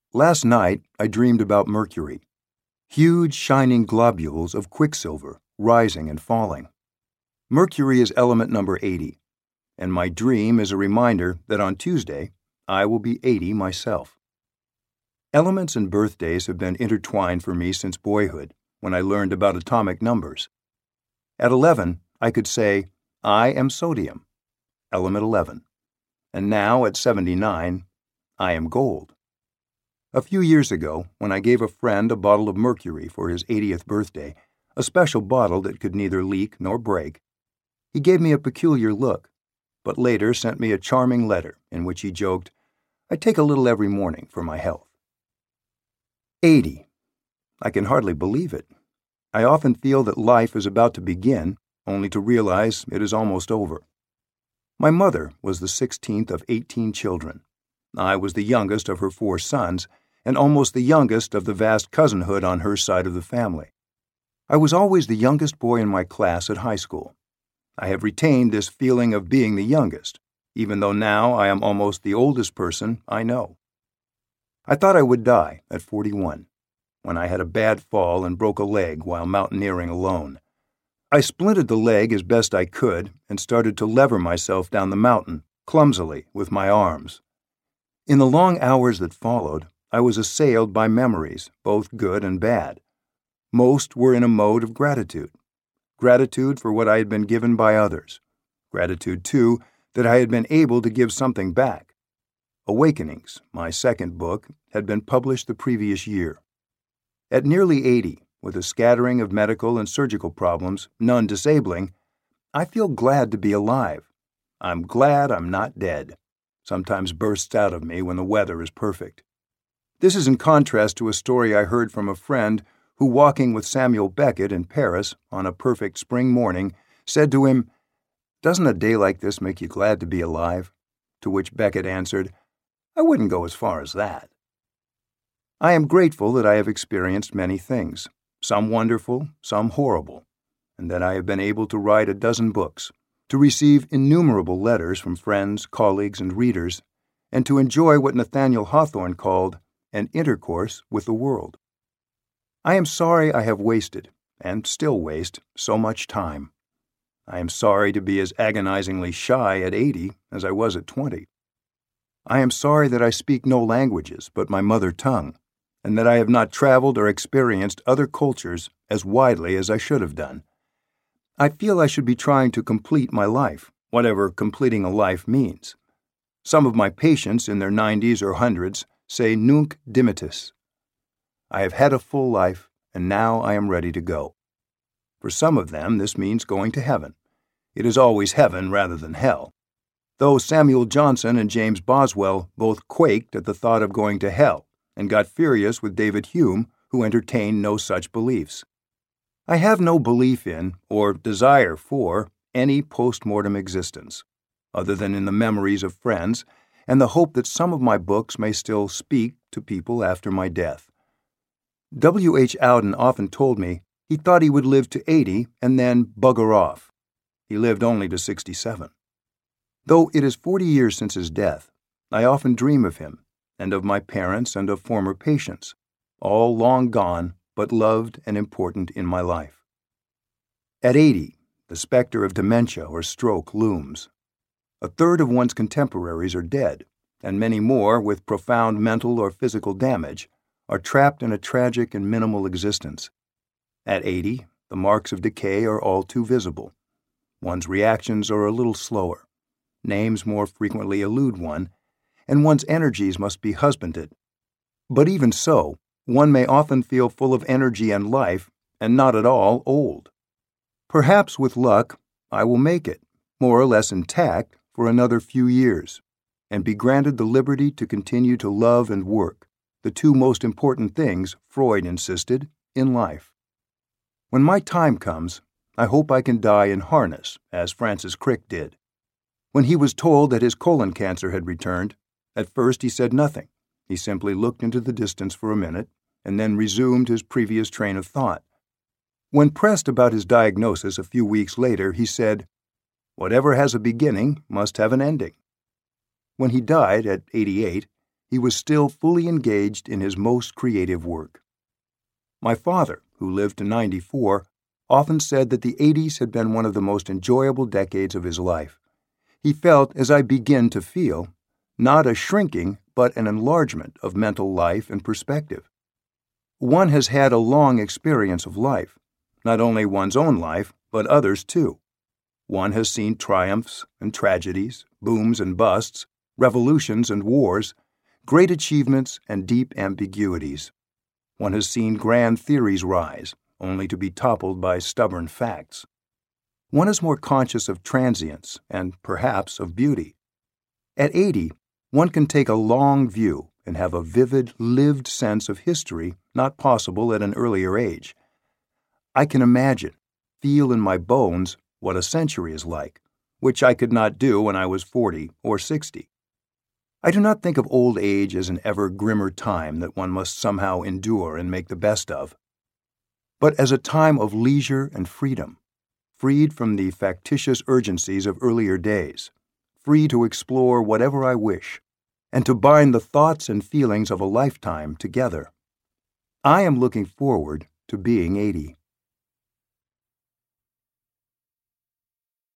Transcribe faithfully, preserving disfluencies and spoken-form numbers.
Last night, I dreamed about Mercury. Huge, shining globules of quicksilver rising and falling. Mercury is element number eighty, and my dream is a reminder that on Tuesday, I will be eighty myself. Elements and birthdays have been intertwined for me since boyhood, when I learned about atomic numbers. At eleven, I could say, I am sodium, element eleven. And now, at seventy-nine, I am gold. A few years ago, when I gave a friend a bottle of mercury for his eightieth birthday, a special bottle that could neither leak nor break, he gave me a peculiar look, but later sent me a charming letter in which he joked, I take a little every morning for my health. Eighty. I can hardly believe it. I often feel that life is about to begin, only to realize it is almost over. My mother was the sixteenth of eighteen children. I was the youngest of her four sons, and almost the youngest of the vast cousinhood on her side of the family. I was always the youngest boy in my class at high school. I have retained this feeling of being the youngest, even though now I am almost the oldest person I know. I thought I would die at forty-one, when I had a bad fall and broke a leg while mountaineering alone. I splinted the leg as best I could and started to lever myself down the mountain, clumsily, with my arms. In the long hours that followed, I was assailed by memories, both good and bad. Most were in a mode of gratitude. Gratitude for what I had been given by others. Gratitude, too, that I had been able to give something back. Awakenings, my second book, had been published the previous year. At nearly eighty, with a scattering of medical and surgical problems, none disabling, I feel glad to be alive. I'm glad I'm not dead. Sometimes bursts out of me when the weather is perfect. This is in contrast to a story I heard from a friend who, walking with Samuel Beckett in Paris on a perfect spring morning, said to him, "Doesn't a day like this make you glad to be alive?" To which Beckett answered, "I wouldn't go as far as that." I am grateful that I have experienced many things, some wonderful, some horrible, and that I have been able to write a dozen books, to receive innumerable letters from friends, colleagues, and readers, and to enjoy what Nathaniel Hawthorne called an intercourse with the world. I am sorry I have wasted, and still waste, so much time. I am sorry to be as agonizingly shy at eighty as I was at twenty. I am sorry that I speak no languages but my mother tongue, and that I have not traveled or experienced other cultures as widely as I should have done. I feel I should be trying to complete my life, whatever completing a life means. Some of my patients in their nineties or hundreds say nunc dimittis. I have had a full life, and now I am ready to go. For some of them, this means going to heaven. It is always heaven rather than hell, though Samuel Johnson and James Boswell both quaked at the thought of going to hell and got furious with David Hume, who entertained no such beliefs. I have no belief in, or desire for, any post-mortem existence, other than in the memories of friends and the hope that some of my books may still speak to people after my death. W H Auden often told me he thought he would live to eighty and then bugger off. He lived only to sixty-seven. Though it is forty years since his death, I often dream of him, and of my parents and of former patients, all long gone but loved and important in my life. At eighty, the specter of dementia or stroke looms. A third of one's contemporaries are dead, and many more, with profound mental or physical damage, are trapped in a tragic and minimal existence. At eighty, the marks of decay are all too visible. One's reactions are a little slower. Names more frequently elude one, and one's energies must be husbanded. But even so, one may often feel full of energy and life, and not at all old. Perhaps with luck, I will make it, more or less intact, for another few years, and be granted the liberty to continue to love and work, the two most important things, Freud insisted, in life. When my time comes, I hope I can die in harness, as Francis Crick did. When he was told that his colon cancer had returned, at first he said nothing. He simply looked into the distance for a minute, and then resumed his previous train of thought. When pressed about his diagnosis a few weeks later, he said, "Whatever has a beginning must have an ending." When he died at eighty-eight, he was still fully engaged in his most creative work. My father, who lived to ninety-four, often said that the eighties had been one of the most enjoyable decades of his life. He felt, as I begin to feel, not a shrinking but an enlargement of mental life and perspective. One has had a long experience of life, not only one's own life, but others too. One has seen triumphs and tragedies, booms and busts, revolutions and wars, great achievements and deep ambiguities. One has seen grand theories rise, only to be toppled by stubborn facts. One is more conscious of transience and, perhaps, of beauty. At eighty, one can take a long view and have a vivid, lived sense of history not possible at an earlier age. I can imagine, feel in my bones, what a century is like, which I could not do when I was forty or sixty. I do not think of old age as an ever grimmer time that one must somehow endure and make the best of, but as a time of leisure and freedom, freed from the factitious urgencies of earlier days, free to explore whatever I wish, and to bind the thoughts and feelings of a lifetime together. I am looking forward to being eighty.